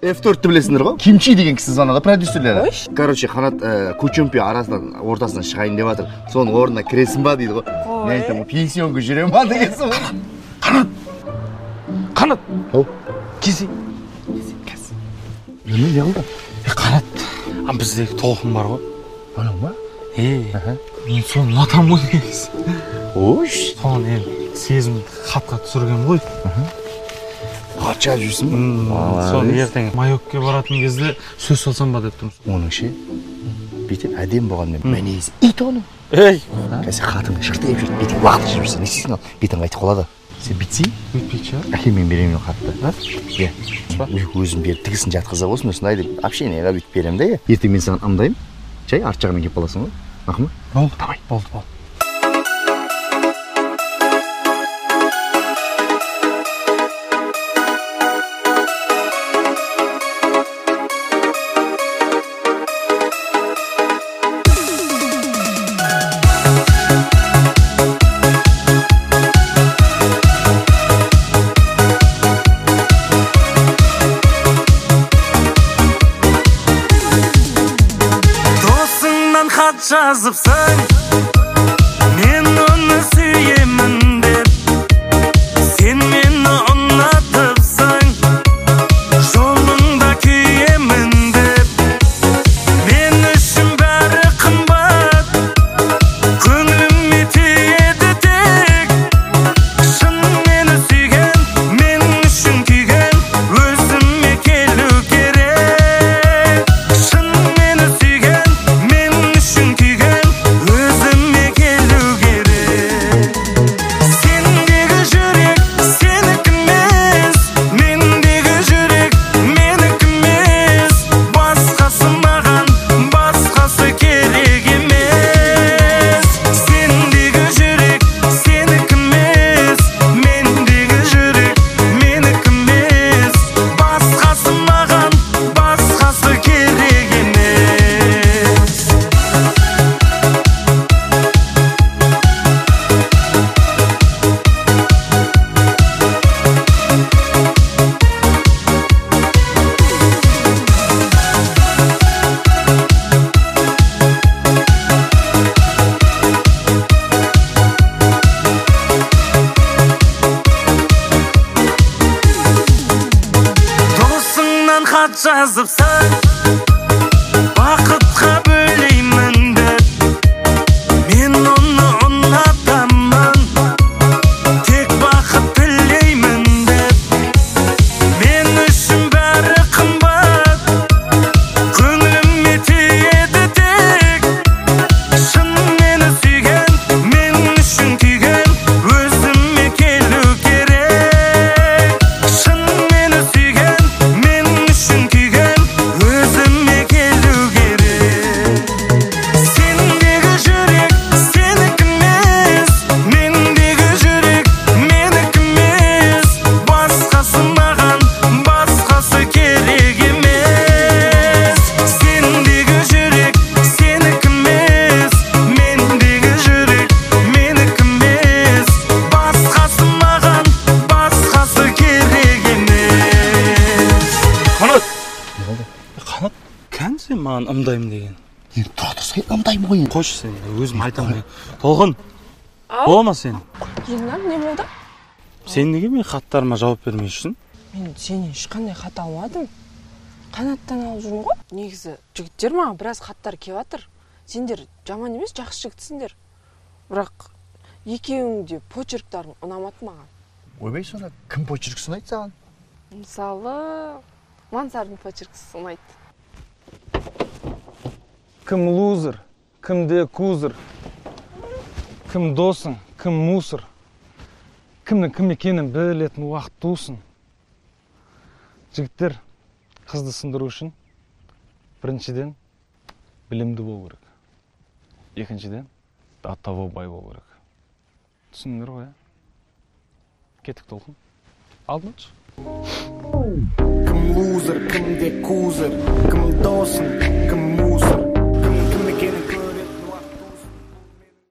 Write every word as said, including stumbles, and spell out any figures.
эф төртті білесіңдер ғой? Кимчи деген кісі звонады, продюсерлері. Короче, Қанат Кучумпи арасынан ортасынан шығайын деп жатыр. Соның орнына кіресің ба дейді ғой. Мен айтамын, пенсионға жүрем ба дегенсің ғой. Қанат! Қанат! Ау? Кесі. Кесі. Неме не қылды? Қанат, біздегі толқын бар ғой. Оның ба? Е, мен соны ұнатам ғой дегенсіз. Ош. Соны ел, сезімді хатқа түсірген ғой. Хат жазып жүрсің бе? Соны ертең майокке баратын кезде сөз салсам ба деп тұрмыз. Оның ше, бүйтіп әдем болғанмен мен есі ит оның. Ей! Кәсе қатың шыртайып жүрді, бүйтіп уақыт жүрсің, не істейсің ал? Бетің қайтып қалады. Сен бітсей? Өтпейді шығар. Әке мен беремін қатты. Е, өзім беріп тігісін жатқыза болсын, осындай деп общениеға бүйтіп беремін де. Ертең мен саған ымдаймын. Чай арт жағынан келіп қаласың ғой. Ақымы? Болды, давай. Болды, болды. Жазыпсың, мен оны сүйемін деп, сен мені ұнатыпсың, жолыңда күйемін деп, мен үшін бәрі қымбат, көңіліме тиеді тек, шын мені сүйген, мен үшін күйген, өзіме келу керек, шын мені сүйген, мен үшін өзіме келу керек. Сендегі жүрек сенікі емес, мендегі жүрек менікі емес, басқасы маған, басқасы керек емес. Сендегі жүрек сенікі емес, мендегі жүрек менікі емес, басқасы маған, басқасы керек емес. Досыңнан хат жазыпсың, бақытқа бөлеймін деп, мен оны ұнатамын, тек бақыт тілеймін деп, мен үшін бәрі қымбат, көңіліме тиеді тек, шын мені сүйген, мен үшін күйген, өзіме келу керек, шын мені сүйген, мен үшін күйген, өзіме келу керек. Сендегі жүрек сенікі емес, мендегі жүрек менікі емес, басқасы маған, басқасы керек емес. Сендегі жүрек сенікі емес, мендегі жүрек менікі емес, басқасы маған, басқасы керек емес. Қанат! Қанат, кән сен маған ымдаймын деген? Енді тұра тұрсай, ымдаймын ғой енді. Қойшы сен, өзім айтамын. Толқын, бола ма сен? Жеңнам, не болды? Сен неге мен хаттарыма жауап бермей жүрсің? Мен сенен ешқандай хат алмадым. Қанаттан алып жүрмін ғой. Негізі жігіттер маған біраз хаттар келіп жатыр. Сендер жаман емес, жақсы жігітсіңдер. Бірақ екеуің де почерктерің ұнамады маған. Ойбай, сонда кім почеркісін айтты саған? Мысалы, Мансардың почеркісі ұнайды. Кім лузер, кімде кузер, кім досың, кім мусор, кімнің кім екенін білетін уақыт тусын. Жігіттер қызды сындыру үшін біріншіден білімді болу керек. Екіншіден аттауы бай болу керек. Түсіндіңдер ғой, кеттік Толқын. Алдыңыз. Кім лузер, кімде кузер, кім досың, кім мусор.